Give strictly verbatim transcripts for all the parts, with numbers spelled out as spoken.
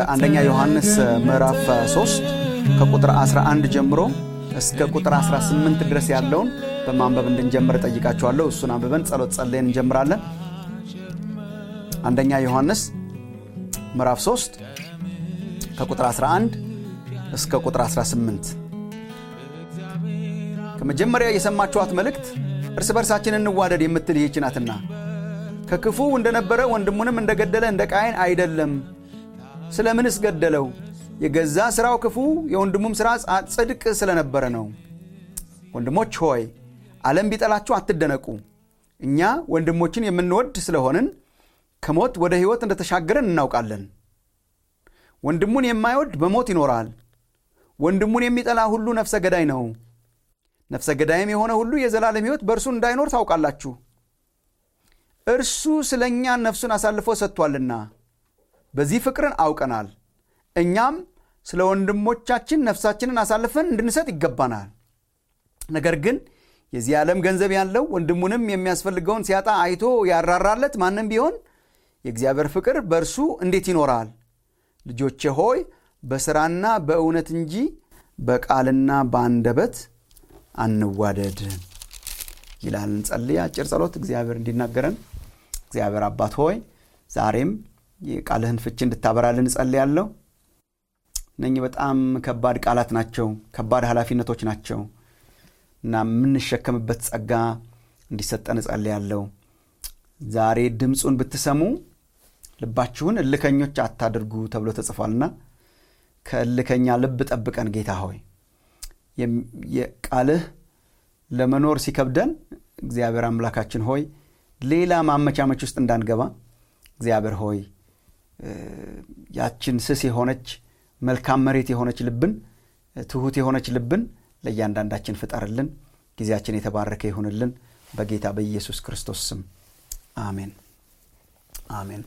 አንደኛ ዮሐንስ ምዕራፍ ሶስት ከቁጥር አስራ አንድ ጀምሮ እስከ ቁጥር አስራ ስምንት ድረስ ያለውን በማንበብ እንድንጀምር ጠይቃችኋለሁ። እሱን አንብበን ጸሎት ጸልየን እንጀምራለን። አንደኛ ዮሐንስ ምዕራፍ ሶስት ከቁጥር አስራ አንድ እስከ ቁጥር አስራ ስምንት። ከመጀመሪያ የሰማችኋት መልእክት እርስ በርሳችን እንዋደድ የምትል ይህች ናትና ከክፉ እንደነበረ ወንድሙንም እንደገደለ እንደ ቃየን አይደለም። ስለምንስ ገደለው? የገዛ ሥራው ክፉ የወንድሙም ሥራ ጽድቅ ስለነበረ ነው። ወንድሞች ሆይ ዓለም ቢጠላችሁ አትደነቁ። እኛ ወንድሞችን የምንወድ ስለሆንን ከሞት ወደ ሕይወት እንደተሻገረን እናውቃለን። ወንድሙን የማይወድ በሞት ይኖራል። ወንድሙን የሚጠላ ሁሉ ነፍሰ ገዳይ ነው። ነፍሰ ገዳይም የሆነ ሁሉ የዘላለም ሕይወት በእርሱ እንዳይኖር ታውቃላችሁ። እርሱ ስለኛ ነፍሱን አሳልፎ ሰጥቷልና በዚህ ፍቅርን አውቀናል። እኛም ስለ ወንድሞቻችን ነፍሳችንን አሳልፈን እንድንሰጥ ይገባናል። ነገር ግን የዚህ ዓለም ገንዘብ ያለው ወንድሙንም የሚያስፈልገውን ሲያጣ አይቶ ያራራለት ማንም ቢሆን የእግዚአብሔር ፍቅር በእርሱ እንዴት ይኖራል? ልጆቼ ሆይ በሥራና በእውነት እንጂ በቃልና በአንደበት አንዋደድ ይላል። እንጸልይ። አጭር ጸሎት እግዚአብሔር እንዲናገረን። እግዚአብሔር አባት ሆይ ዛሬም የቃልህን ፍቺ እንድታበራልን ጸልያለሁ። እነኚህ በጣም ከባድ ቃላት ናቸው፣ ከባድ ኃላፊነቶች ናቸው እና የምንሸከምበት ጸጋ እንዲሰጠን ጸልያለሁ። ዛሬ ድምፁን ብትሰሙ ልባችሁን እልከኞች አታድርጉ ተብሎ ተጽፏልና ከእልከኛ ልብ ጠብቀን ጌታ ሆይ። የቃልህ ለመኖር ሲከብደን እግዚአብሔር አምላካችን ሆይ ሌላ ማመቻመች ውስጥ እንዳንገባ እግዚአብሔር ሆይ ያችን ስስ የሆነች መልካም መሬት የሆነች ልብን፣ ትሁት የሆነች ልብን ለእያንዳንዳችን ፍጠርልን። ጊዜያችን የተባረከ ይሁንልን በጌታ በኢየሱስ ክርስቶስ ስም አሜን አሜን።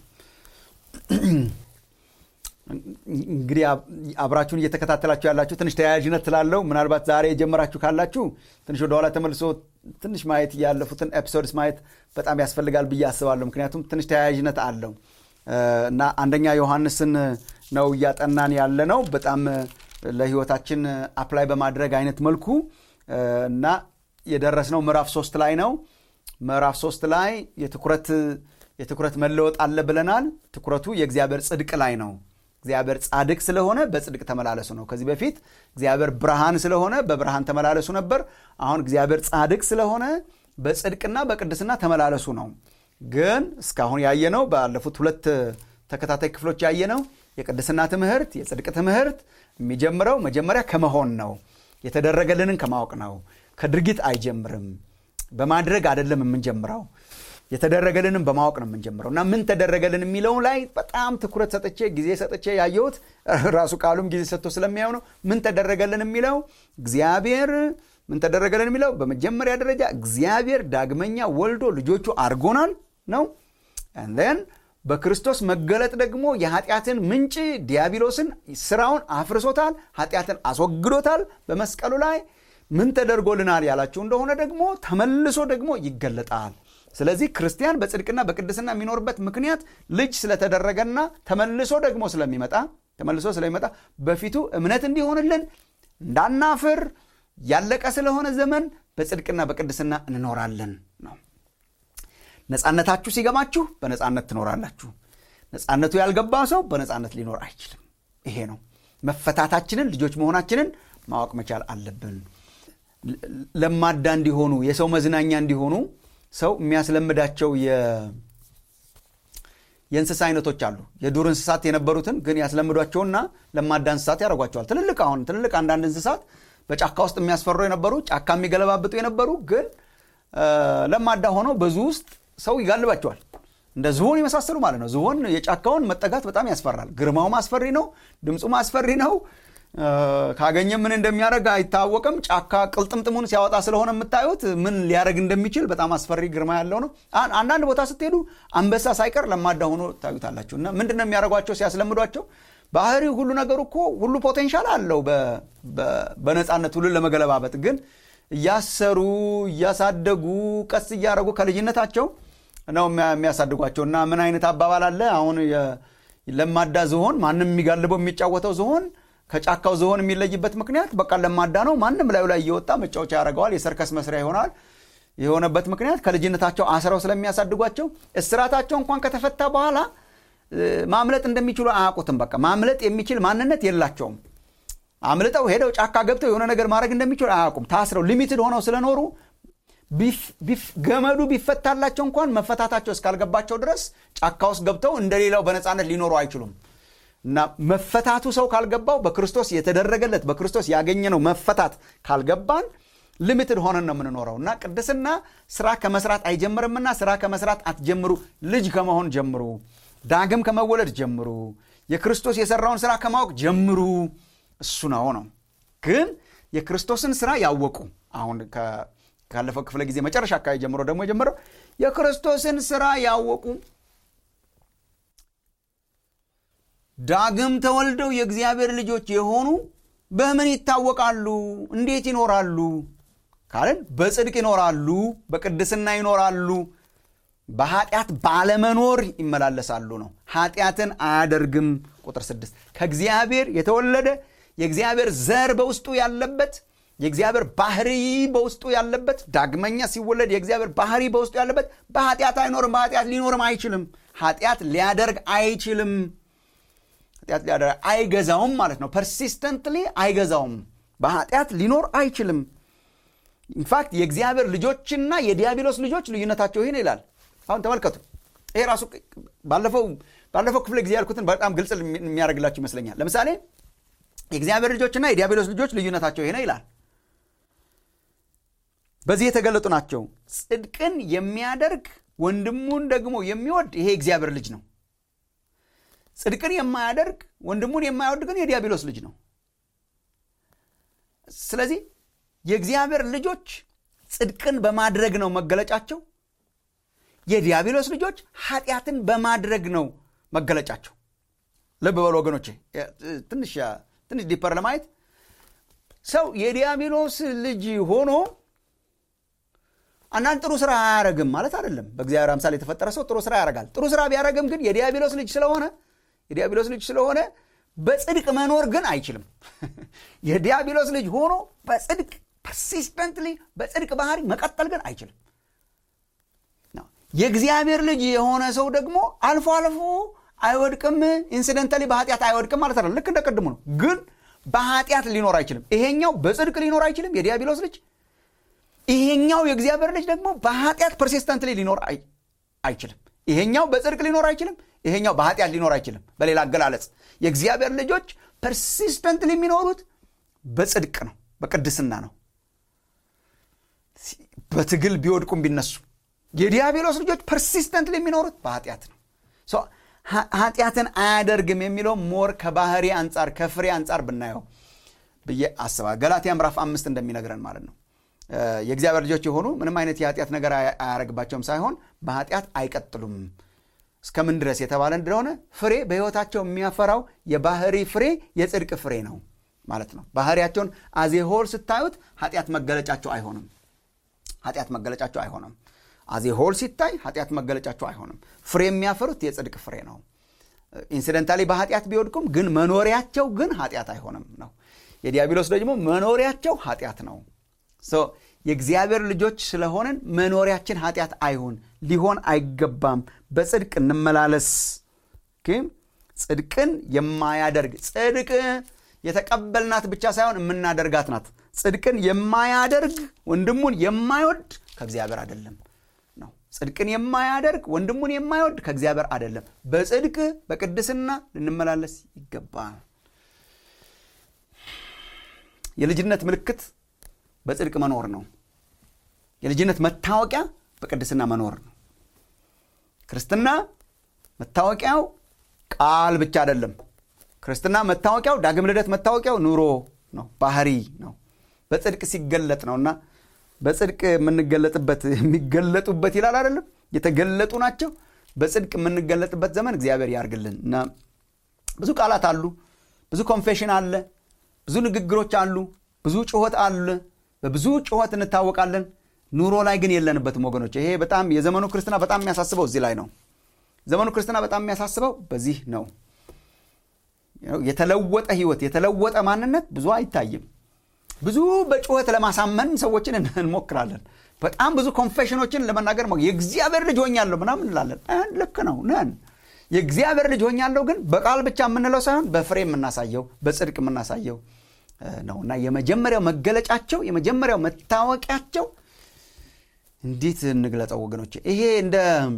እንግዲህ አብራችሁን እየተከታተላችሁ ያላችሁ ትንሽ ተያያዥነት ስላለው ምናልባት ዛሬ የጀመራችሁ ካላችሁ ትንሽ ወደ ኋላ ተመልሶ ትንሽ ማየት ያለፉትን ኤፒሶድስ ማየት በጣም ያስፈልጋል ብዬ አስባለሁ። ምክንያቱም ትንሽ ተያያዥነት አለው እና አንደኛ ዮሐንስን ነው እያጠናን ያለ ነው በጣም ለህይወታችን አፕላይ በማድረግ አይነት መልኩ እና የደረስነው ምዕራፍ ሶስት ላይ ነው። ምዕራፍ ሶስት ላይ የትኩረት የትኩረት መለወጥ አለ ብለናል። ትኩረቱ የእግዚአብሔር ጽድቅ ላይ ነው። እግዚአብሔር ጻድቅ ስለሆነ በጽድቅ ተመላለሱ ነው። ከዚህ በፊት እግዚአብሔር ብርሃን ስለሆነ በብርሃን ተመላለሱ ነበር። አሁን እግዚአብሔር ጻድቅ ስለሆነ በጽድቅና በቅድስና ተመላለሱ ነው። ግን እስካሁን ያየነው ባለፉት ሁለት ተከታታይ ክፍሎች ያየነው የቅድስና ትምህርት፣ የጽድቅ ትምህርት የሚጀምረው መጀመሪያ ከመሆን ነው። የተደረገልንን ከማወቅ ነው። ከድርጊት አይጀምርም። በማድረግ አይደለም የምንጀምረው። የተደረገልንን በማወቅ ነው የምንጀምረው እና ምን ተደረገልን የሚለው ላይ በጣም ትኩረት ሰጥቼ ጊዜ ሰጥቼ ያየሁት ራሱ ቃሉም ጊዜ ሰጥቶ ስለሚያው ነው። ምን ተደረገልን የሚለው እግዚአብሔር ምን ተደረገልን የሚለው በመጀመሪያ ደረጃ እግዚአብሔር ዳግመኛ ወልዶ ልጆቹ አድርጎናል ነው። and then በክርስቶስ መገለጥ ደግሞ የኃጢአትን ምንጭ ዲያብሎስን ስራውን አፍርሶታል፣ ኃጢአትን አስወግዶታል በመስቀሉ ላይ። ምን ተደርጎልናል ያላችሁ እንደሆነ ደግሞ ተመልሶ ደግሞ ይገለጣል። ስለዚህ ክርስቲያን በጽድቅና በቅድስና የሚኖርበት ምክንያት ልጅ ስለተደረገና ተመልሶ ደግሞ ስለሚመጣ ተመልሶ ስለሚመጣ በፊቱ እምነት እንዲሆንልን እንዳናፍር ያለቀ ስለሆነ ዘመን በጽድቅና በቅድስና እንኖራለን ነው። ነፃነታችሁ ሲገባችሁ በነፃነት ትኖራላችሁ። ነፃነቱ ያልገባ ሰው በነፃነት ሊኖር አይችልም። ይሄ ነው መፈታታችንን፣ ልጆች መሆናችንን ማወቅ መቻል አለብን። ለማዳ እንዲሆኑ የሰው መዝናኛ እንዲሆኑ ሰው የሚያስለምዳቸው የእንስሳ አይነቶች አሉ። የዱር እንስሳት የነበሩትን ግን ያስለምዷቸውና ለማዳ እንስሳት ያደርጓቸዋል። ትልልቅ አሁን ትልልቅ አንዳንድ እንስሳት በጫካ ውስጥ የሚያስፈሩ የነበሩ ጫካ የሚገለባብጡ የነበሩ ግን ለማዳ ሆነው በዙ ውስጥ ሰው ይጋልባቸዋል። እንደ ዝሆን የመሳሰሉ ማለት ነው። ዝሆን የጫካውን መጠጋት በጣም ያስፈራል። ግርማው ማስፈሪ ነው። ድምፁ ማስፈሪ ነው። ካገኘ ምን እንደሚያደርግ አይታወቅም። ጫካ ቅልጥምጥሙን ሲያወጣ ስለሆነ የምታዩት ምን ሊያደርግ እንደሚችል በጣም አስፈሪ ግርማ ያለው ነው። አንዳንድ ቦታ ስትሄዱ አንበሳ ሳይቀር ለማዳ ሆኖ ታዩታላችሁ። እና ምንድነው የሚያደርጓቸው ሲያስለምዷቸው? ባህሪው ሁሉ ነገሩ እኮ ሁሉ ፖቴንሻል አለው በነፃነት ሁሉ ለመገለባበጥ። ግን እያሰሩ እያሳደጉ ቀስ እያደረጉ ከልጅነታቸው ነው የሚያሳድጓቸው። እና ምን አይነት አባባል አለ አሁን ለማዳ ዝሆን ማንም የሚጋልበው የሚጫወተው ዝሆን ከጫካው ዝሆን የሚለይበት ምክንያት በቃ ለማዳ ነው። ማንም ላይ ላይ እየወጣ መጫወቻ ያደርገዋል፣ የሰርከስ መስሪያ ይሆናል። የሆነበት ምክንያት ከልጅነታቸው አስረው ስለሚያሳድጓቸው እስራታቸው እንኳን ከተፈታ በኋላ ማምለጥ እንደሚችሉ አያውቁትም። በቃ ማምለጥ የሚችል ማንነት የላቸውም። አምልጠው ሄደው ጫካ ገብተው የሆነ ነገር ማድረግ እንደሚችሉ አያውቁም። ታስረው ሊሚትድ ሆነው ስለኖሩ ገመዱ ቢፈታላቸው እንኳን መፈታታቸው እስካልገባቸው ድረስ ጫካ ውስጥ ገብተው እንደሌላው በነፃነት ሊኖሩ አይችሉም። እና መፈታቱ ሰው ካልገባው በክርስቶስ የተደረገለት በክርስቶስ ያገኘነው መፈታት ካልገባን ሊሚትድ ሆነን ነው የምንኖረው። እና ቅድስና ስራ ከመስራት አይጀምርምና ስራ ከመስራት አትጀምሩ፣ ልጅ ከመሆን ጀምሩ፣ ዳግም ከመወለድ ጀምሩ፣ የክርስቶስ የሰራውን ስራ ከማወቅ ጀምሩ። እሱ ነው ነው ግን የክርስቶስን ስራ ያወቁ አሁን ካለፈው ክፍለ ጊዜ መጨረሻ አካባቢ ጀምሮ ደግሞ ጀምረው የክርስቶስን ስራ ያወቁ ዳግም ተወልደው የእግዚአብሔር ልጆች የሆኑ በምን ይታወቃሉ? እንዴት ይኖራሉ ካለን በጽድቅ ይኖራሉ፣ በቅድስና ይኖራሉ፣ በኃጢአት ባለመኖር ይመላለሳሉ ነው። ኃጢአትን አያደርግም። ቁጥር ስድስት ከእግዚአብሔር የተወለደ የእግዚአብሔር ዘር በውስጡ ያለበት የእግዚአብሔር ባህሪ በውስጡ ያለበት ዳግመኛ ሲወለድ የእግዚአብሔር ባህሪ በውስጡ ያለበት በኃጢአት አይኖርም፣ በኃጢአት ሊኖርም አይችልም። ኃጢአት ሊያደርግ አይችልም። ኃጢአት ሊያደርግ አይገዛውም ማለት ነው። ፐርሲስተንትሊ አይገዛውም። በኃጢአት ሊኖር አይችልም። ኢንፋክት የእግዚአብሔር ልጆችና የዲያብሎስ ልጆች ልዩነታቸው ይሄን ይላል። አሁን ተመልከቱ። ይሄ ራሱ ባለፈው ባለፈው ክፍለ ጊዜ ያልኩትን በጣም ግልጽ የሚያደርግላችሁ ይመስለኛል። ለምሳሌ የእግዚአብሔር ልጆችና የዲያብሎስ ልጆች ልዩነታቸው ይሄን ይላል። በዚህ የተገለጡ ናቸው። ጽድቅን የሚያደርግ ወንድሙን ደግሞ የሚወድ ይሄ እግዚአብሔር ልጅ ነው። ጽድቅን የማያደርግ ወንድሙን የማይወድ ግን የዲያብሎስ ልጅ ነው። ስለዚህ የእግዚአብሔር ልጆች ጽድቅን በማድረግ ነው መገለጫቸው። የዲያብሎስ ልጆች ኃጢአትን በማድረግ ነው መገለጫቸው። ልብ በሉ ወገኖቼ፣ ትንሽ ትንሽ ዲፐር ለማየት ሰው የዲያብሎስ ልጅ ሆኖ አንዳንድ ጥሩ ስራ አያረግም ማለት አይደለም። በእግዚአብሔር አምሳል የተፈጠረ ሰው ጥሩ ስራ ያረጋል። ጥሩ ስራ ቢያረግም ግን የዲያብሎስ ልጅ ስለሆነ የዲያብሎስ ልጅ ስለሆነ በጽድቅ መኖር ግን አይችልም። የዲያብሎስ ልጅ ሆኖ በጽድቅ ፐርሲስተንትሊ በጽድቅ ባህሪ መቀጠል ግን አይችልም። የእግዚአብሔር ልጅ የሆነ ሰው ደግሞ አልፎ አልፎ አይወድቅም። ኢንሲደንታሊ በኃጢአት አይወድቅም ማለት አይደለም። ልክ እንደቀድሙ ነው። ግን በኃጢአት ሊኖር አይችልም። ይሄኛው በጽድቅ ሊኖር አይችልም የዲያብሎስ ልጅ። ይሄኛው የእግዚአብሔር ልጅ ደግሞ በኃጢአት ፐርሲስተንትሊ ሊኖር አይችልም። ይሄኛው በጽድቅ ሊኖር አይችልም፣ ይሄኛው በኃጢአት ሊኖር አይችልም። በሌላ አገላለጽ የእግዚአብሔር ልጆች ፐርሲስተንትሊ የሚኖሩት በጽድቅ ነው፣ በቅድስና ነው። በትግል ቢወድቁም ቢነሱ የዲያብሎስ ልጆች ፐርሲስተንትሊ የሚኖሩት በኃጢአት ነው። ሶ ኃጢአትን አያደርግም የሚለው ሞር ከባህሪ አንጻር ከፍሬ አንጻር ብናየው ብዬ አስባለሁ። ገላትያ ምዕራፍ አምስት እንደሚነግረን ማለት ነው። የእግዚአብሔር ልጆች የሆኑ ምንም አይነት የኃጢአት ነገር አያረግባቸውም ሳይሆን በኃጢአት አይቀጥሉም እስከምን ድረስ የተባለ እንደሆነ ፍሬ በሕይወታቸው የሚያፈራው የባህሪ ፍሬ የጽድቅ ፍሬ ነው ማለት ነው። ባህሪያቸውን አዜ ሆል ስታዩት ኃጢአት መገለጫቸው አይሆንም። ኃጢአት መገለጫቸው አይሆንም። አዜ ሆል ሲታይ ኃጢአት መገለጫቸው አይሆንም። ፍሬ የሚያፈሩት የጽድቅ ፍሬ ነው። ኢንሲደንታሊ በኃጢአት ቢወድቁም ግን መኖሪያቸው ግን ኃጢአት አይሆንም ነው። የዲያብሎስ ደግሞ መኖሪያቸው ኃጢአት ነው። ሶ የእግዚአብሔር ልጆች ስለሆነን መኖሪያችን ኃጢአት አይሁን፣ ሊሆን አይገባም። በጽድቅ እንመላለስ። ጽድቅን የማያደርግ ጽድቅ የተቀበልናት ብቻ ሳይሆን የምናደርጋት ናት። ጽድቅን የማያደርግ ወንድሙን የማይወድ ከእግዚአብሔር አይደለም ነው። ጽድቅን የማያደርግ ወንድሙን የማይወድ ከእግዚአብሔር አይደለም። በጽድቅ በቅድስና ልንመላለስ ይገባል። የልጅነት ምልክት በጽድቅ መኖር ነው። የልጅነት መታወቂያ በቅድስና መኖር ነው። ክርስትና መታወቂያው ቃል ብቻ አይደለም። ክርስትና መታወቂያው ዳግም ልደት መታወቂያው ኑሮ ነው፣ ባህሪ ነው። በጽድቅ ሲገለጥ ነውና በጽድቅ የምንገለጥበት የሚገለጡበት ይላል አይደለም፣ የተገለጡ ናቸው። በጽድቅ የምንገለጥበት ዘመን እግዚአብሔር ያርግልን። እና ብዙ ቃላት አሉ፣ ብዙ ኮንፌሽን አለ፣ ብዙ ንግግሮች አሉ፣ ብዙ ጩኸት አለ። በብዙ ጩኸት እንታወቃለን። ኑሮ ላይ ግን የለንበትም ወገኖች። ይሄ በጣም የዘመኑ ክርስትና በጣም የሚያሳስበው እዚህ ላይ ነው። ዘመኑ ክርስትና በጣም የሚያሳስበው በዚህ ነው። የተለወጠ ህይወት የተለወጠ ማንነት ብዙ አይታይም። ብዙ በጩኸት ለማሳመን ሰዎችን እንሞክራለን። በጣም ብዙ ኮንፌሽኖችን ለመናገር የእግዚአብሔር ልጅ ሆኛለሁ ምናምን እንላለን። ልክ ነው ነን የእግዚአብሔር ልጅ ሆኛለሁ፣ ግን በቃል ብቻ የምንለው ሳይሆን በፍሬ የምናሳየው በጽድቅ የምናሳየው ነውና የመጀመሪያው መገለጫቸው የመጀመሪያው መታወቂያቸው እንዴት እንግለጸው ወገኖች? ይሄ እንደ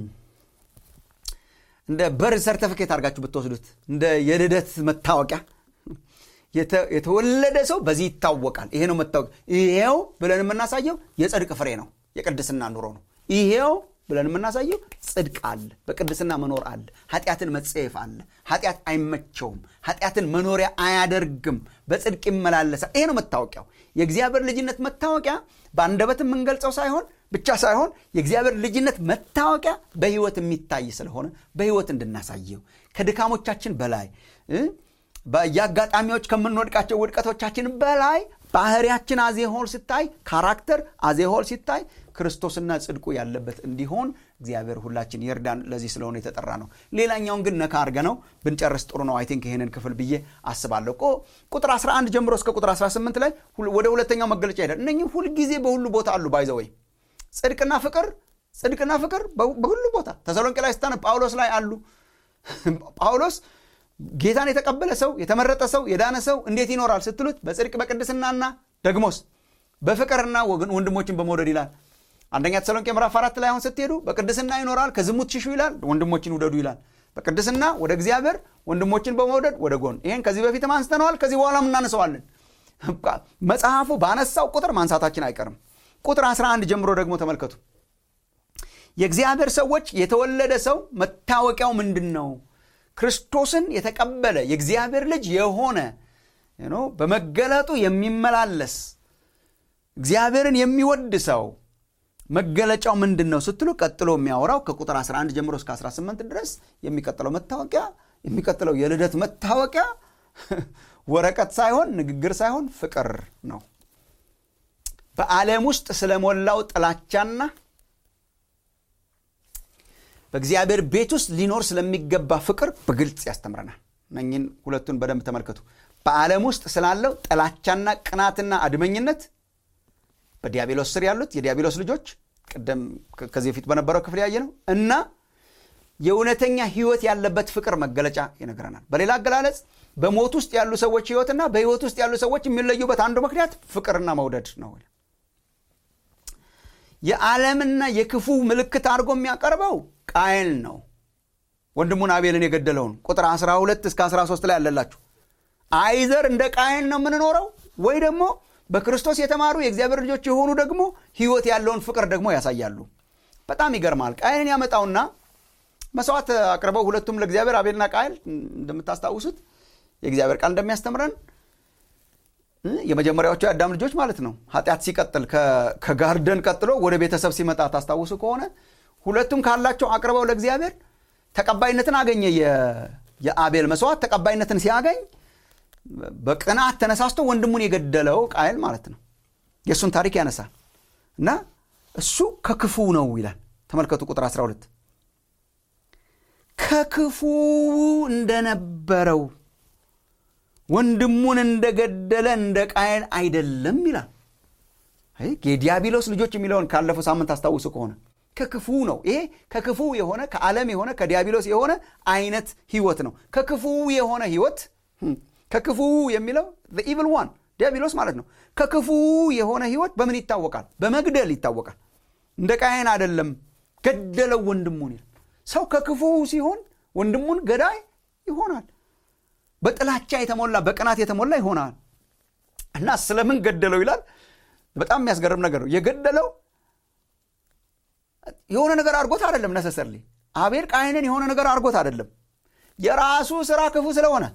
እንደ በር ሰርቲፊኬት አድርጋችሁ ብትወስዱት እንደ የልደት መታወቂያ የተወለደ ሰው በዚህ ይታወቃል። ይሄ ነው መታወቂያ። ይሄው ብለን የምናሳየው የጽድቅ ፍሬ ነው፣ የቅድስና ኑሮ ነው። ይሄው ብለን የምናሳየው ጽድቅ አለ፣ በቅድስና መኖር አለ፣ ኃጢአትን መጸየፍ አለ። ኃጢአት አይመቸውም፣ ኃጢአትን መኖሪያ አያደርግም፣ በጽድቅ ይመላለሳል። ይሄ ነው መታወቂያው። የእግዚአብሔር ልጅነት መታወቂያ በአንደበት የምንገልጸው ሳይሆን ብቻ ሳይሆን የእግዚአብሔር ልጅነት መታወቂያ በህይወት የሚታይ ስለሆነ በህይወት እንድናሳየው ከድካሞቻችን በላይ በያጋጣሚዎች ከምንወድቃቸው ውድቀቶቻችን በላይ ባህሪያችን አዜሆል ሲታይ ካራክተር አዜሆል ሲታይ ክርስቶስና ጽድቁ ያለበት እንዲሆን እግዚአብሔር ሁላችን ይርዳን። ለዚህ ስለሆነ የተጠራ ነው። ሌላኛውን ግን ነካ አድርገነው ብንጨርስ ጥሩ ነው። አይ ቲንክ ይሄንን ክፍል ብዬ አስባለሁ። ቁጥር አስራ አንድ ጀምሮ እስከ ቁጥር አስራ ስምንት ላይ ወደ ሁለተኛው መገለጫ ይሄዳል። እነኚህ ሁሉ ጊዜ በሁሉ ቦታ አሉ። ባይዘወይ ጽድቅና ፍቅር ጽድቅና ፍቅር በሁሉ ቦታ ተሰሎንቄ ላይ ስታነ ጳውሎስ ላይ አሉ። ጳውሎስ ጌታን የተቀበለ ሰው የተመረጠ ሰው የዳነ ሰው እንዴት ይኖራል ስትሉት በጽድቅ በቅድስናና ደግሞስ በፍቅርና ወገን ወንድሞችን በመውደድ ይላል። አንደኛ ተሰሎንቄ ምዕራፍ አራት ላይ አሁን ስትሄዱ በቅድስና ይኖራል፣ ከዝሙት ሽሹ ይላል፣ ወንድሞችን ውደዱ ይላል። በቅድስና ወደ እግዚአብሔር ወንድሞችን በመውደድ ወደ ጎን። ይሄን ከዚህ በፊት ማንስተነዋል፣ ከዚህ በኋላም እናነሳዋለን። መጽሐፉ ባነሳው ቁጥር ማንሳታችን አይቀርም። ቁጥር አስራ አንድ ጀምሮ ደግሞ ተመልከቱ። የእግዚአብሔር ሰዎች የተወለደ ሰው መታወቂያው ምንድነው? ክርስቶስን የተቀበለ የእግዚአብሔር ልጅ የሆነ በመገለጡ የሚመላለስ እግዚአብሔርን የሚወድ ሰው መገለጫው ምንድነው ስትሉ ቀጥሎ የሚያወራው ከቁጥር አስራ አንድ ጀምሮ እስከ አስራ ስምንት ድረስ የሚቀጥለው መታወቂያ የሚቀጥለው የልደት መታወቂያ ወረቀት ሳይሆን ንግግር ሳይሆን ፍቅር ነው። በዓለም ውስጥ ስለሞላው ጥላቻና በእግዚአብሔር ቤት ውስጥ ሊኖር ስለሚገባ ፍቅር በግልጽ ያስተምረናል። እነኚህን ሁለቱን በደንብ ተመልከቱ። በዓለም ውስጥ ስላለው ጥላቻና ቅናትና አድመኝነት በዲያብሎስ ስር ያሉት የዲያብሎስ ልጆች ቀደም ከዚህ በፊት በነበረው ክፍል ያየነው እና የእውነተኛ ህይወት ያለበት ፍቅር መገለጫ ይነግረናል። በሌላ አገላለጽ በሞት ውስጥ ያሉ ሰዎች ህይወትና በህይወት ውስጥ ያሉ ሰዎች የሚለዩበት አንዱ ምክንያት ፍቅርና መውደድ ነው። የዓለምና የክፉ ምልክት አድርጎ የሚያቀርበው ቃየል ነው፣ ወንድሙን አቤልን የገደለውን። ቁጥር አስራ ሁለት እስከ አስራ ሶስት ላይ ያለላችሁ አይዘር እንደ ቃየል ነው የምንኖረው ወይ ደግሞ በክርስቶስ የተማሩ የእግዚአብሔር ልጆች የሆኑ ደግሞ ህይወት ያለውን ፍቅር ደግሞ ያሳያሉ። በጣም ይገርማል። ቃየልን ያመጣውና መስዋዕት አቅርበው ሁለቱም ለእግዚአብሔር አቤልና ቃየል እንደምታስታውሱት የእግዚአብሔር ቃል እንደሚያስተምረን የመጀመሪያዎቹ የአዳም ልጆች ማለት ነው። ኃጢአት ሲቀጥል ከጋርደን ቀጥሎ ወደ ቤተሰብ ሲመጣ ታስታውሱ ከሆነ ሁለቱም ካላቸው አቅርበው ለእግዚአብሔር ተቀባይነትን አገኘ። የአቤል መስዋዕት ተቀባይነትን ሲያገኝ በቅናት ተነሳስቶ ወንድሙን የገደለው ቃየል ማለት ነው። የሱን ታሪክ ያነሳል እና እሱ ከክፉ ነው ይላል። ተመልከቱ ቁጥር አስራ ሁለት ከክፉ እንደነበረው ወንድሙን እንደገደለ እንደ ቃየል አይደለም ይላል። አይ የዲያብሎስ ልጆች የሚለውን ካለፈው ሳምንት አስታውሱ ከሆነ ከክፉ ነው። ይሄ ከክፉ የሆነ ከዓለም የሆነ ከዲያብሎስ የሆነ አይነት ህይወት ነው። ከክፉ የሆነ ህይወት ከክፉ የሚለው the evil one ዲያብሎስ ማለት ነው። ከክፉ የሆነ ህይወት በምን ይታወቃል? በመግደል ይታወቃል። እንደ ቃየል አይደለም፣ ገደለው ወንድሙን ይላል። ሰው ከክፉ ሲሆን ወንድሙን ገዳይ ይሆናል። በጥላቻ የተሞላ በቅናት የተሞላ ይሆናል እና ስለምን ገደለው ይላል። በጣም የሚያስገርም ነገር ነው። የገደለው የሆነ ነገር አድርጎት አይደለም። ነሰሰርሊ አቤል ቃየልን የሆነ ነገር አድርጎት አይደለም። የራሱ ስራ ክፉ ስለሆነ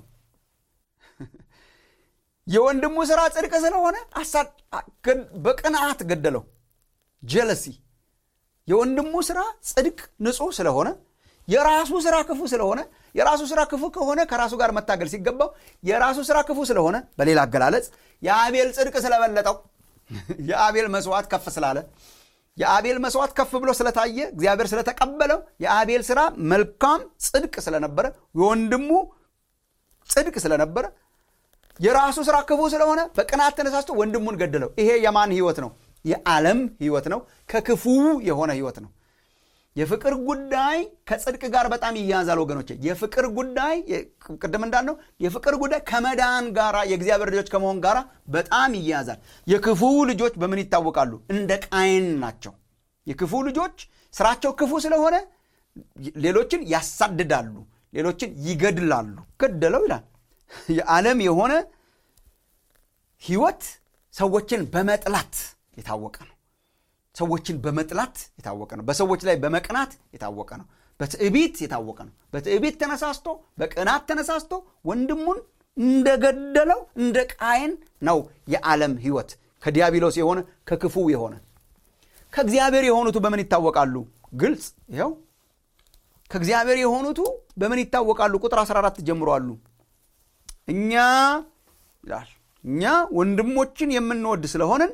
የወንድሙ ስራ ጽድቅ ስለሆነ አሳድ በቅናት ገደለው። ጀለሲ የወንድሙ ስራ ጽድቅ ንጹህ ስለሆነ የራሱ ስራ ክፉ ስለሆነ የራሱ ስራ ክፉ ከሆነ ከራሱ ጋር መታገል ሲገባው የራሱ ስራ ክፉ ስለሆነ በሌላ አገላለጽ የአቤል ጽድቅ ስለበለጠው የአቤል መስዋዕት ከፍ ስላለ የአቤል መስዋዕት ከፍ ብሎ ስለታየ እግዚአብሔር ስለተቀበለው የአቤል ስራ መልካም ጽድቅ ስለነበረ የወንድሙ ጽድቅ ስለነበረ የራሱ ስራ ክፉ ስለሆነ በቅናት ተነሳስቶ ወንድሙን ገደለው። ይሄ የማን ህይወት ነው? የዓለም ህይወት ነው። ከክፉ የሆነ ህይወት ነው። የፍቅር ጉዳይ ከጽድቅ ጋር በጣም ይያዛል ወገኖቼ። የፍቅር ጉዳይ ቅድም እንዳልነው የፍቅር ጉዳይ ከመዳን ጋር የእግዚአብሔር ልጆች ከመሆን ጋር በጣም ይያዛል። የክፉ ልጆች በምን ይታወቃሉ? እንደ ቃየን ናቸው። የክፉ ልጆች ስራቸው ክፉ ስለሆነ ሌሎችን ያሳድዳሉ፣ ሌሎችን ይገድላሉ። ገደለው ይላል። የዓለም የሆነ ህይወት ሰዎችን በመጥላት የታወቀ ነው። ሰዎችን በመጥላት የታወቀ ነው። በሰዎች ላይ በመቅናት የታወቀ ነው። በትዕቢት የታወቀ ነው። በትዕቢት ተነሳስቶ በቅናት ተነሳስቶ ወንድሙን እንደገደለው እንደ ቃየን ነው የዓለም ህይወት። ከዲያብሎስ የሆነ ከክፉ የሆነ። ከእግዚአብሔር የሆኑቱ በምን ይታወቃሉ? ግልጽ ይኸው። ከእግዚአብሔር የሆኑቱ በምን ይታወቃሉ? ቁጥር አስራ አራት ጀምሮ አሉ። እኛ ይላል እኛ ወንድሞችን የምንወድ ስለሆነን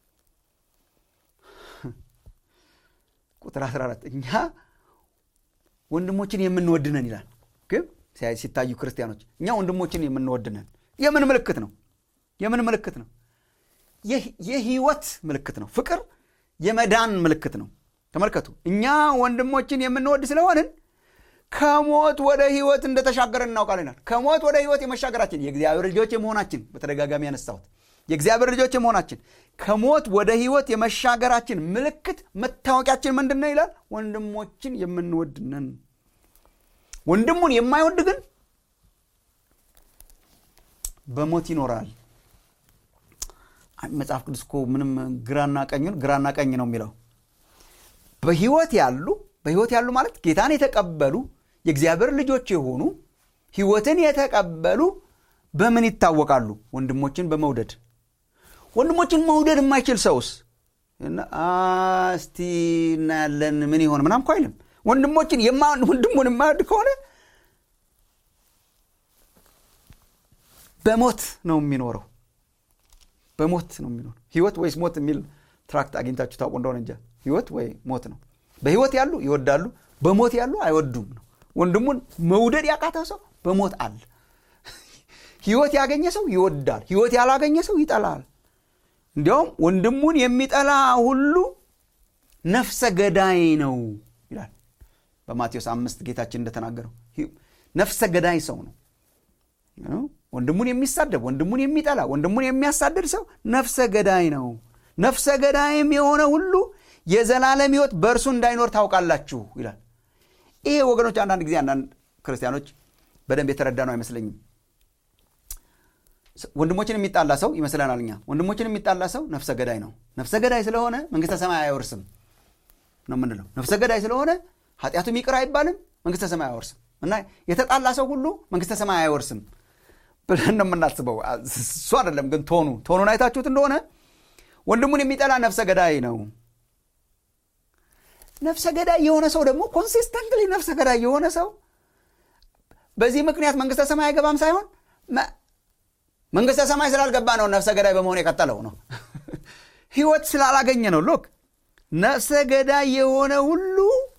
ቁጥር አስራ አራት እኛ ወንድሞችን የምንወድነን ይላል። ግን ሲታዩ ክርስቲያኖች እኛ ወንድሞችን የምንወድነን የምን ምልክት ነው? የምን ምልክት ነው? የህይወት ምልክት ነው። ፍቅር የመዳን ምልክት ነው። ተመልከቱ። እኛ ወንድሞችን የምንወድ ስለሆንን ከሞት ወደ ህይወት እንደተሻገረን እናውቃለን። ከሞት ወደ ህይወት የመሻገራችን የእግዚአብሔር ልጆች የመሆናችን በተደጋጋሚ ያነሳሁት የእግዚአብሔር ልጆች የመሆናችን ከሞት ወደ ህይወት የመሻገራችን ምልክት መታወቂያችን ምንድነው ይላል? ወንድሞችን የምንወድ ነን። ወንድሙን የማይወድ ግን በሞት ይኖራል። መጽሐፍ ቅዱስ እኮ ምንም ግራና ቀኙን ግራና ቀኝ ነው የሚለው። በህይወት ያሉ በህይወት ያሉ ማለት ጌታን የተቀበሉ የእግዚአብሔር ልጆች የሆኑ ህይወትን የተቀበሉ በምን ይታወቃሉ? ወንድሞችን በመውደድ። ወንድሞችን መውደድ የማይችል ሰውስ እስቲ እናያለን ምን ይሆን ምናም እኮ አይልም። ወንድሞችን የማን ወንድሙን የማይወድ ከሆነ በሞት ነው የሚኖረው። በሞት ነው የሚኖረው። ህይወት ወይስ ሞት የሚል ትራክት አግኝታችሁ ታውቁ እንደሆነ እንጃ። ህይወት ወይ ሞት ነው። በህይወት ያሉ ይወዳሉ፣ በሞት ያሉ አይወዱም ነው። ወንድሙን መውደድ ያቃተው ሰው በሞት አለ። ህይወት ያገኘ ሰው ይወዳል፣ ህይወት ያላገኘ ሰው ይጠላል። እንዲያውም ወንድሙን የሚጠላ ሁሉ ነፍሰ ገዳይ ነው ይላል በማቴዎስ አምስት ጌታችን እንደተናገረው። ነፍሰ ገዳይ ሰው ነው። ወንድሙን የሚሳደብ፣ ወንድሙን የሚጠላ፣ ወንድሙን የሚያሳድድ ሰው ነፍሰ ገዳይ ነው። ነፍሰ ገዳይም የሆነ ሁሉ የዘላለም ህይወት በእርሱ እንዳይኖር ታውቃላችሁ ይላል። ይሄ ወገኖች አንዳንድ ጊዜ አንዳንድ ክርስቲያኖች በደንብ የተረዳ ነው አይመስለኝም። ወንድሞችን የሚጣላ ሰው ይመስለናል እኛ። ወንድሞችን የሚጣላ ሰው ነፍሰ ገዳይ ነው። ነፍሰ ገዳይ ስለሆነ መንግስተ ሰማይ አይወርስም ነው የምንለው። ነፍሰ ገዳይ ስለሆነ ኃጢአቱም ይቅር አይባልም፣ መንግስተ ሰማይ አይወርስም። እና የተጣላ ሰው ሁሉ መንግስተ ሰማይ አይወርስም ብለን ነው የምናስበው። እሱ አይደለም ግን ቶኑ ቶኑን አይታችሁት እንደሆነ ወንድሙን የሚጠላ ነፍሰ ገዳይ ነው። ነፍሰ ገዳይ የሆነ ሰው ደግሞ ኮንሲስተንትሊ ነፍሰ ገዳይ የሆነ ሰው በዚህ ምክንያት መንግስተ ሰማይ አይገባም ሳይሆን መንግስተ ሰማይ ስላልገባ ነው ነፍሰ ገዳይ በመሆን የቀጠለው ነው። ህይወት ስላላገኘ ነው። ሎክ ነፍሰ ገዳይ የሆነ ሁሉ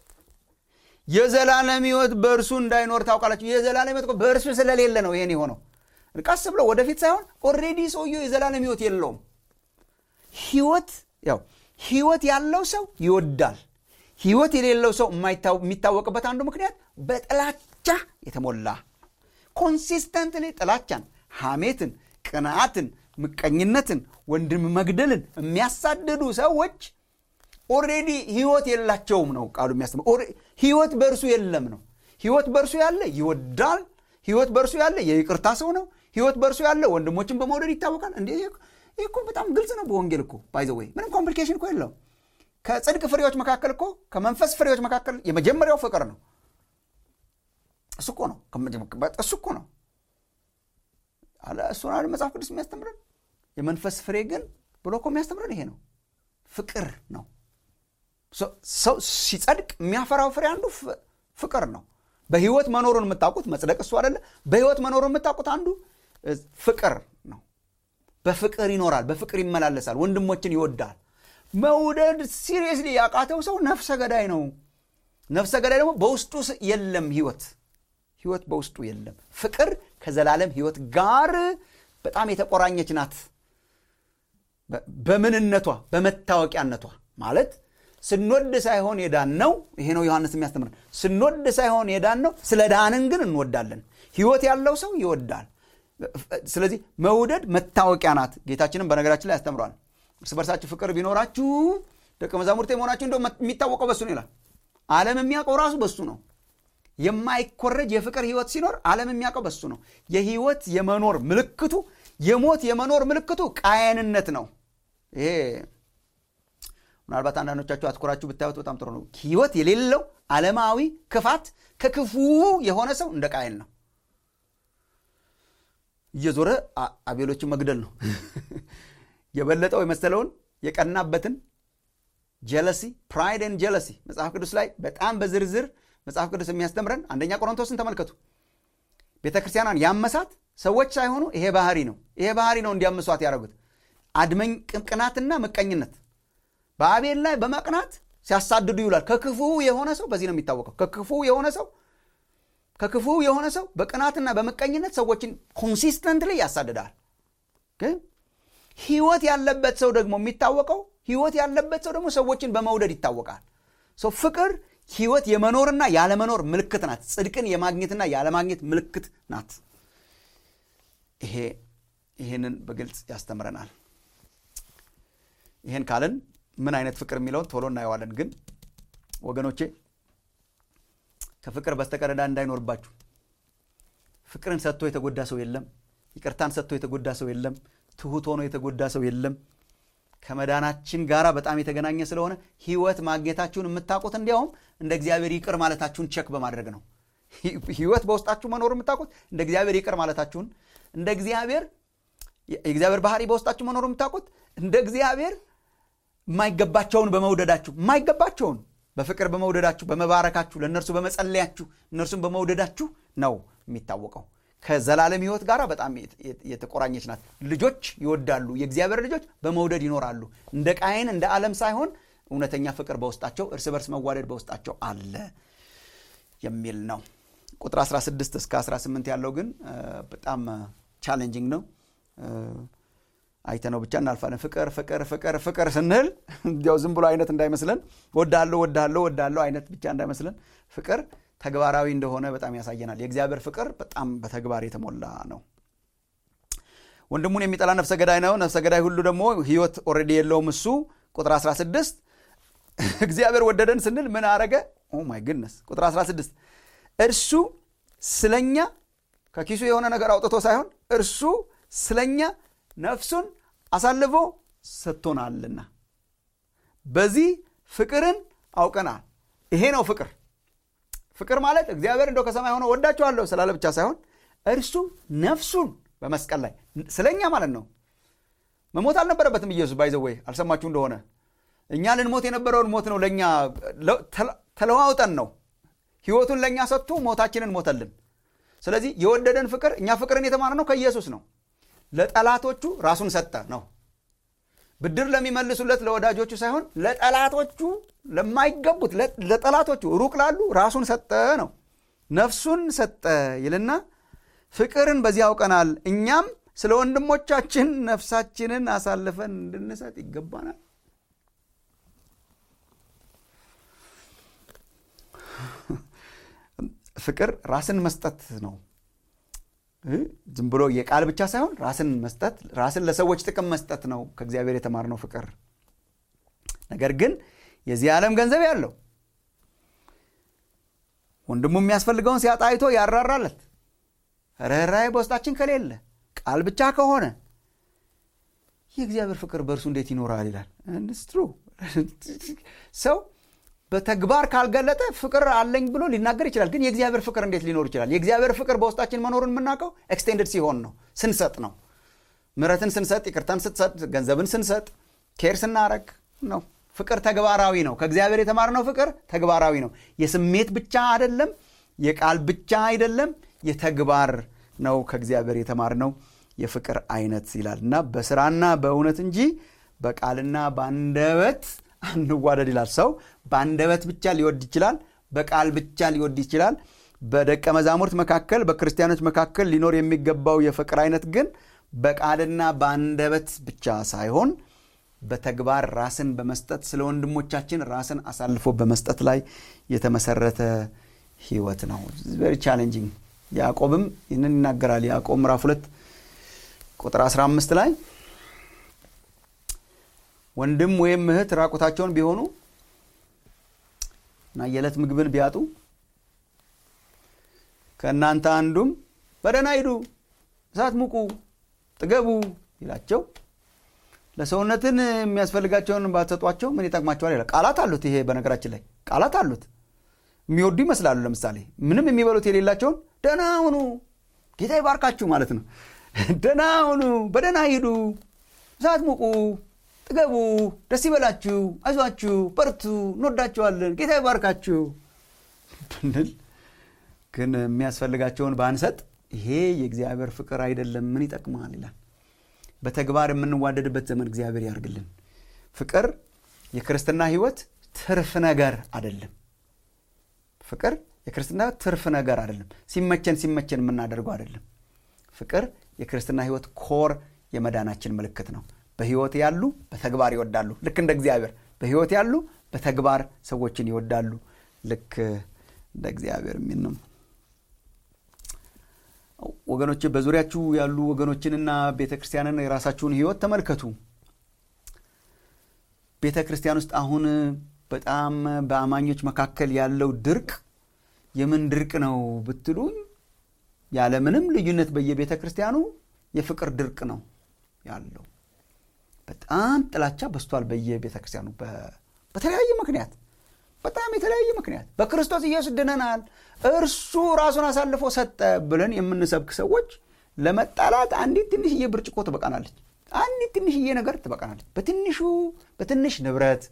የዘላለም ህይወት በእርሱ እንዳይኖር ታውቃላችሁ። የዘላለም ህይወት በእርሱ ስለሌለ ነው ይሄን የሆነው። ቀስ ብሎ ወደፊት ሳይሆን ኦልሬዲ ሰውየው የዘላለም ህይወት የለውም። ህይወት ያው ህይወት ያለው ሰው ይወዳል። ህይወት የሌለው ሰው የሚታወቅበት አንዱ ምክንያት በጥላቻ የተሞላ ኮንሲስተንትሊ ጥላቻን፣ ሐሜትን፣ ቅንዓትን፣ ምቀኝነትን፣ ወንድም መግደልን የሚያሳድዱ ሰዎች ኦልሬዲ ህይወት የላቸውም ነው ቃሉ የሚያስተምረው። ህይወት በእርሱ የለም ነው። ህይወት በእርሱ ያለ ይወዳል። ህይወት በእርሱ ያለ የይቅርታ ሰው ነው። ህይወት በእርሱ ያለ ወንድሞችን በመውደድ ይታወቃል። እንዴ ይሄ እኮ በጣም ግልጽ ነው በወንጌል እኮ ባይ ዘ ዌይ ምንም ኮምፕሊኬሽን እኮ የለውም። ከጽድቅ ፍሬዎች መካከል እኮ ከመንፈስ ፍሬዎች መካከል የመጀመሪያው ፍቅር ነው። እሱ እኮ ነው እሱ እኮ ነው አለ እሱን አለ መጽሐፍ ቅዱስ የሚያስተምረን። የመንፈስ ፍሬ ግን ብሎ እኮ የሚያስተምረን ይሄ ነው፣ ፍቅር ነው። ሰው ሲጸድቅ የሚያፈራው ፍሬ አንዱ ፍቅር ነው። በህይወት መኖሩን የምታውቁት መጽደቅ እሱ አይደለ? በህይወት መኖሩን የምታውቁት አንዱ ፍቅር ነው። በፍቅር ይኖራል፣ በፍቅር ይመላለሳል፣ ወንድሞችን ይወዳል። መውደድ ሲሪየስሊ ያቃተው ሰው ነፍሰ ገዳይ ነው። ነፍሰ ገዳይ ደግሞ በውስጡ የለም ህይወት ህይወት በውስጡ የለም። ፍቅር ከዘላለም ሕይወት ጋር በጣም የተቆራኘች ናት። በምንነቷ በመታወቂያነቷ ማለት ስንወድ ሳይሆን የዳነው ይሄ ነው ዮሐንስ የሚያስተምረን። ስንወድ ሳይሆን የዳነው ስለ ዳንን ግን እንወዳለን። ሕይወት ያለው ሰው ይወዳል። ስለዚህ መውደድ መታወቂያ ናት። ጌታችንም በነገራችን ላይ ያስተምራል። እርስ በርሳችሁ ፍቅር ቢኖራችሁ ደቀ መዛሙርቴ መሆናችሁ እንደው የሚታወቀው በሱ ነው ይላል። ዓለም የሚያውቀው ራሱ በሱ ነው። የማይኮረጅ የፍቅር ሕይወት ሲኖር ዓለም የሚያውቀው በሱ ነው። የሕይወት የመኖር ምልክቱ የሞት የመኖር ምልክቱ ቃየንነት ነው። ይሄ ምናልባት አንዳንዶቻችሁ አትኮራችሁ ብታዩት በጣም ጥሩ ነው። ሕይወት የሌለው ዓለማዊ ክፋት ከክፉ የሆነ ሰው እንደ ቃየን ነው። እየዞረ አቤሎችን መግደል ነው። የበለጠው የመሰለውን የቀናበትን ጀለሲ ፕራይድ ኤንድ ጀለሲ መጽሐፍ ቅዱስ ላይ በጣም በዝርዝር መጽሐፍ ቅዱስ የሚያስተምረን አንደኛ ቆሮንቶስን ተመልከቱ። ቤተክርስቲያኗን ያመሳት ሰዎች ሳይሆኑ ይሄ ባህሪ ነው። ይሄ ባህሪ ነው እንዲያምሷት ያደረጉት። አድመኝ ቅናትና ምቀኝነት በአቤል ላይ በመቅናት ሲያሳድዱ ይውላል። ከክፉ የሆነ ሰው በዚህ ነው የሚታወቀው። ከክፉ የሆነ ሰው ከክፉ የሆነ ሰው በቅናትና በመቀኝነት ሰዎችን ኮንሲስተንትሊ ያሳድዳል። ግን ሕይወት ያለበት ሰው ደግሞ የሚታወቀው ሕይወት ያለበት ሰው ደግሞ ሰዎችን በመውደድ ይታወቃል። ሰው ፍቅር ሕይወት የመኖርና ያለመኖር ምልክት ናት። ጽድቅን የማግኘትና ያለማግኘት ምልክት ናት። ይሄ ይሄንን በግልጽ ያስተምረናል። ይሄን ካለን ምን አይነት ፍቅር የሚለውን ቶሎ እናየዋለን። ግን ወገኖቼ ከፍቅር በስተቀር ዕዳ እንዳይኖርባችሁ። ፍቅርን ሰጥቶ የተጎዳ ሰው የለም። ይቅርታን ሰጥቶ የተጎዳ ሰው የለም። ትሁት ሆኖ የተጎዳ ሰው የለም። ከመዳናችን ጋራ በጣም የተገናኘ ስለሆነ ሕይወት ማግኘታችሁን የምታውቁት እንዲያውም እንደ እግዚአብሔር ይቅር ማለታችሁን ቼክ በማድረግ ነው። ሕይወት በውስጣችሁ መኖር የምታውቁት እንደ እግዚአብሔር ይቅር ማለታችሁን፣ እንደ እግዚአብሔር የእግዚአብሔር ባህሪ በውስጣችሁ መኖር የምታውቁት እንደ እግዚአብሔር የማይገባቸውን በመውደዳችሁ የማይገባቸውን በፍቅር በመውደዳችሁ በመባረካችሁ ለእነርሱ በመጸለያችሁ እነርሱን በመውደዳችሁ ነው የሚታወቀው። ከዘላለም ሕይወት ጋር በጣም የተቆራኘች ናት። ልጆች ይወዳሉ። የእግዚአብሔር ልጆች በመውደድ ይኖራሉ። እንደ ቃየን እንደ ዓለም ሳይሆን እውነተኛ ፍቅር በውስጣቸው እርስ በርስ መዋደድ በውስጣቸው አለ የሚል ነው። ቁጥር አስራ ስድስት እስከ አስራ ስምንት ያለው ግን በጣም ቻሌንጂንግ ነው። አይተነው ብቻ እናልፋለን። ፍቅር ፍቅር ፍቅር ፍቅር ስንል እንዲያው ዝም ብሎ አይነት እንዳይመስለን፣ ወዳለው ወዳለው ወዳለው አይነት ብቻ እንዳይመስለን። ፍቅር ተግባራዊ እንደሆነ በጣም ያሳየናል። የእግዚአብሔር ፍቅር በጣም በተግባር የተሞላ ነው። ወንድሙን የሚጠላ ነፍሰ ገዳይ ነው፣ ነፍሰ ገዳይ ሁሉ ደግሞ ሕይወት ኦልሬዲ የለውም እሱ። ቁጥር አስራ ስድስት እግዚአብሔር ወደደን ስንል ምን አረገ? ኦ ማይ ጉድነስ። ቁጥር አስራ ስድስት እርሱ ስለኛ ከኪሱ የሆነ ነገር አውጥቶ ሳይሆን እርሱ ስለኛ ነፍሱን አሳልፎ ሰጥቶናልና በዚህ ፍቅርን አውቀናል። ይሄ ነው ፍቅር። ፍቅር ማለት እግዚአብሔር እንደው ከሰማይ ሆኖ ወዳችኋለሁ ስላለ ብቻ ሳይሆን እርሱ ነፍሱን በመስቀል ላይ ስለኛ ማለት ነው። መሞት አልነበረበትም ኢየሱስ። ባይ ዘ ዌይ አልሰማችሁ እንደሆነ እኛ ልንሞት የነበረውን ሞት ነው ለኛ ተለዋውጠን ነው ሕይወቱን ለኛ ሰጥቶ ሞታችንን ሞተልን። ስለዚህ የወደደን ፍቅር እኛ ፍቅርን የተማርነው ከኢየሱስ ነው። ለጠላቶቹ ራሱን ሰጠ ነው። ብድር ለሚመልሱለት ለወዳጆቹ ሳይሆን ለጠላቶቹ ለማይገቡት ለጠላቶቹ ሩቅ ላሉ ራሱን ሰጠ ነው። ነፍሱን ሰጠ ይልና ፍቅርን በዚህ አውቀናል፣ እኛም ስለ ወንድሞቻችን ነፍሳችንን አሳልፈን እንድንሰጥ ይገባናል። ፍቅር ራስን መስጠት ነው። ዝም ብሎ የቃል ብቻ ሳይሆን ራስን መስጠት፣ ራስን ለሰዎች ጥቅም መስጠት ነው ከእግዚአብሔር የተማርነው ፍቅር። ነገር ግን የዚህ ዓለም ገንዘብ ያለው ወንድሙ የሚያስፈልገውን ሲያጣ አይቶ ያራራለት ርኅራኄ በውስጣችን ከሌለ ቃል ብቻ ከሆነ የእግዚአብሔር ፍቅር በእርሱ እንዴት ይኖራል ይላል። it's true ሰው በተግባር ካልገለጠ ፍቅር አለኝ ብሎ ሊናገር ይችላል። ግን የእግዚአብሔር ፍቅር እንዴት ሊኖር ይችላል? የእግዚአብሔር ፍቅር በውስጣችን መኖሩን የምናውቀው ኤክስቴንድድ ሲሆን ነው፣ ስንሰጥ ነው። ምሕረትን ስንሰጥ፣ ይቅርታን ስንሰጥ፣ ገንዘብን ስንሰጥ፣ ኬር ስናረግ ነው። ፍቅር ተግባራዊ ነው። ከእግዚአብሔር የተማርነው ፍቅር ተግባራዊ ነው። የስሜት ብቻ አይደለም፣ የቃል ብቻ አይደለም፣ የተግባር ነው ከእግዚአብሔር የተማርነው የፍቅር አይነት ይላልና በስራና በእውነት እንጂ በቃልና በአንደበት አንዋደድ ይላል። ሰው በአንደበት ብቻ ሊወድ ይችላል፣ በቃል ብቻ ሊወድ ይችላል። በደቀ መዛሙርት መካከል በክርስቲያኖች መካከል ሊኖር የሚገባው የፍቅር አይነት ግን በቃልና በአንደበት ብቻ ሳይሆን በተግባር ራስን በመስጠት ስለ ወንድሞቻችን ራስን አሳልፎ በመስጠት ላይ የተመሰረተ ህይወት ነው። very challenging። ያዕቆብም ይህንን ይናገራል። ያዕቆብ ምዕራፍ ሁለት ቁጥር አስራ አምስት ላይ ወንድም ወይም እህት ራቁታቸውን ቢሆኑ እና የዕለት ምግብን ቢያጡ ከእናንተ አንዱም በደህና ሂዱ፣ እሳት ሙቁ፣ ጥገቡ ይላቸው ለሰውነትን የሚያስፈልጋቸውን ባትሰጧቸው ምን ይጠቅማቸዋል ይላል። ቃላት አሉት። ይሄ በነገራችን ላይ ቃላት አሉት። የሚወዱ ይመስላሉ። ለምሳሌ ምንም የሚበሉት የሌላቸውን ደህና ሁኑ፣ ጌታ ይባርካችሁ ማለት ነው። ደህና ሁኑ፣ በደህና ሂዱ፣ እሳት ሙቁ፣ ጥገቡ፣ ደስ ይበላችሁ፣ አይዟችሁ፣ በርቱ፣ እንወዳችኋለን፣ ጌታ ይባርካችሁ ብንል ግን የሚያስፈልጋቸውን ባንሰጥ ይሄ የእግዚአብሔር ፍቅር አይደለም፣ ምን ይጠቅማል ይላል። በተግባር የምንዋደድበት ዘመን እግዚአብሔር ያርግልን። ፍቅር የክርስትና ህይወት ትርፍ ነገር አይደለም። ፍቅር የክርስትና ትርፍ ነገር አይደለም። ሲመቸን ሲመቸን የምናደርገው አይደለም። ፍቅር የክርስትና ህይወት ኮር የመዳናችን ምልክት ነው። በህይወት ያሉ በተግባር ይወዳሉ። ልክ እንደ እግዚአብሔር በህይወት ያሉ በተግባር ሰዎችን ይወዳሉ። ልክ እንደ እግዚአብሔር ምን ነው ወገኖች በዙሪያችሁ ያሉ ወገኖችንና ቤተክርስቲያንን የራሳችሁን ህይወት ተመልከቱ። ቤተክርስቲያን ውስጥ አሁን በጣም በአማኞች መካከል ያለው ድርቅ የምን ድርቅ ነው ብትሉኝ ያለ ምንም ልዩነት በየቤተክርስቲያኑ የፍቅር ድርቅ ነው ያለው። በጣም ጥላቻ በስቷል በየቤተክርስቲያኑ በተለያየ ምክንያት በጣም የተለያየ ምክንያት። በክርስቶስ ኢየሱስ ድነናል፣ እርሱ ራሱን አሳልፎ ሰጠ ብለን የምንሰብክ ሰዎች ለመጣላት አንዲት ትንሽዬ ብርጭቆ ትበቃናለች። አንዲት ትንሽዬ ነገር ትበቃናለች። በትንሹ በትንሽ ንብረት፣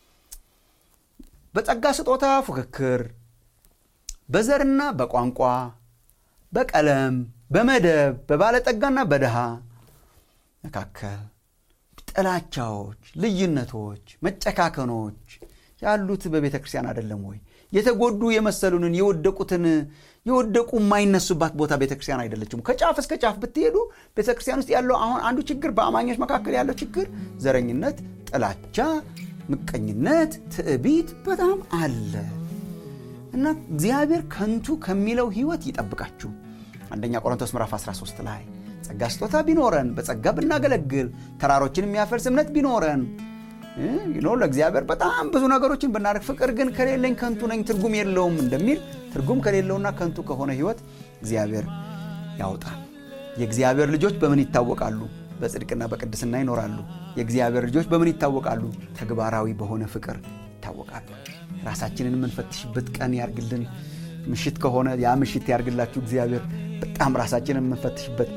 በጸጋ ስጦታ ፉክክር፣ በዘርና በቋንቋ፣ በቀለም፣ በመደብ፣ በባለጠጋና በድሃ መካከል ጥላቻዎች፣ ልዩነቶች፣ መጨካከኖች ያሉት በቤተክርስቲያን አይደለም ወይ? የተጎዱ የመሰሉንን የወደቁትን የወደቁ የማይነሱባት ቦታ ቤተክርስቲያን አይደለችም። ከጫፍ እስከ ጫፍ ብትሄዱ ቤተክርስቲያን ውስጥ ያለው አሁን አንዱ ችግር በአማኞች መካከል ያለው ችግር ዘረኝነት፣ ጥላቻ፣ ምቀኝነት፣ ትዕቢት በጣም አለ እና እግዚአብሔር ከንቱ ከሚለው ህይወት ይጠብቃችሁ። አንደኛ ቆሮንቶስ ምዕራፍ አስራ ሶስት ላይ ጸጋ ስጦታ ቢኖረን በጸጋ ብናገለግል ተራሮችን የሚያፈልስ እምነት ቢኖረን ይኖር ለእግዚአብሔር በጣም ብዙ ነገሮችን ብናደርግ ፍቅር ግን ከሌለኝ ከንቱ ነኝ ትርጉም የለውም እንደሚል ትርጉም ከሌለውና ከንቱ ከሆነ ህይወት እግዚአብሔር ያውጣል። የእግዚአብሔር ልጆች በምን ይታወቃሉ? በጽድቅና በቅድስና ይኖራሉ። የእግዚአብሔር ልጆች በምን ይታወቃሉ? ተግባራዊ በሆነ ፍቅር ይታወቃሉ። ራሳችንን የምንፈትሽበት ቀን ያርግልን። ምሽት ከሆነ ያ ምሽት ያርግላችሁ እግዚአብሔር። በጣም ራሳችንን የምንፈትሽበት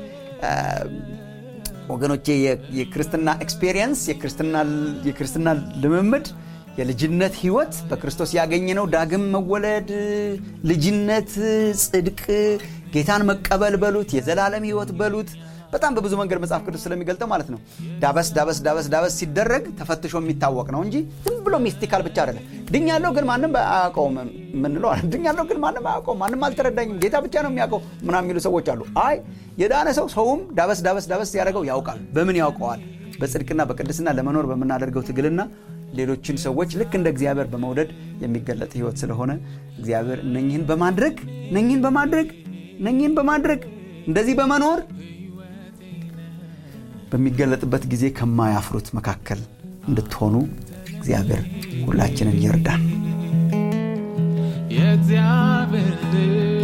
ወገኖቼ የክርስትና ኤክስፒሪየንስ የክርስትና የክርስትና ልምምድ የልጅነት ህይወት በክርስቶስ ያገኘነው ዳግም መወለድ፣ ልጅነት፣ ጽድቅ፣ ጌታን መቀበል በሉት የዘላለም ህይወት በሉት በጣም በብዙ መንገድ መጽሐፍ ቅዱስ ስለሚገልጠው ማለት ነው። ዳበስ ዳበስ ዳበስ ዳበስ ሲደረግ ተፈትሾ የሚታወቅ ነው እንጂ ዝም ብሎ ሚስቲካል ብቻ አይደለም። ድኛለሁ ግን ማንም አያውቀውም ምን ነው ድኛለሁ ግን ማንም አያውቀውም ማንም አልተረዳኝም ጌታ ብቻ ነው የሚያውቀው ምናምን የሚሉ ሰዎች አሉ። አይ የዳነ ሰው ሰውም ዳበስ ዳበስ ዳበስ ያደርገው ያውቃል። በምን ያውቀዋል? በጽድቅና በቅድስና ለመኖር በመናደርገው ትግልና ሌሎችን ሰዎች ልክ እንደ እግዚአብሔር በመውደድ የሚገለጥ ህይወት ስለሆነ እግዚአብሔር እነኚህን በማድረግ እነኚህን በማድረግ እነኚህን በማድረግ እንደዚህ በመኖር በሚገለጥበት ጊዜ ከማያፍሩት መካከል እንድትሆኑ እግዚአብሔር ሁላችንን ይርዳን። የእግዚአብሔር